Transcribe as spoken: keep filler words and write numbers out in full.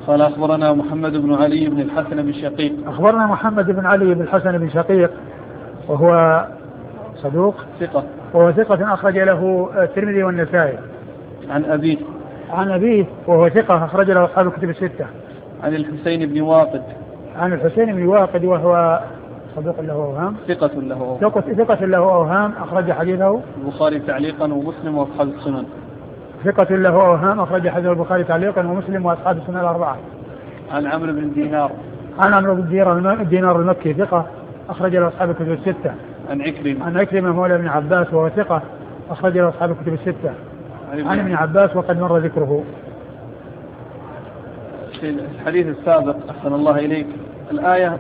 قال أخبرنا محمد بن علي بن الحسن بن شقيق. أخبرنا محمد بن علي بن الحسن بن شقيق وهو صدوق ثقة وهو ثقة أخرج له الترمذي والنسائي. عن أبيه عن أبيه وهو ثقة أخرج له أصحاب الكتب الستة. عن الحسين بن واقد عن الحسين بن واقد وهو صدوق له أوهام ثقة له ثقة, ثقة له أوهام أخرج حديثه البخاري تعليقا ومسلم وأصحاب السنن. ثقة له أوهام أخرج حديث البخاري تعليقا ومسلم وأصحاب السنن الأربعة. عن عمرو بن دينار عن عمرو بن دينار المكي ثقة أخرج له أصحاب الكتب الستة. عن عكرمة عن عكرمة مولى ابن عباس وهو ثقة أخرج له أصحاب الكتب الستة. عن ابن عباس وقد مر ذكره. في الحديث السابق أحسن الله إليك الآية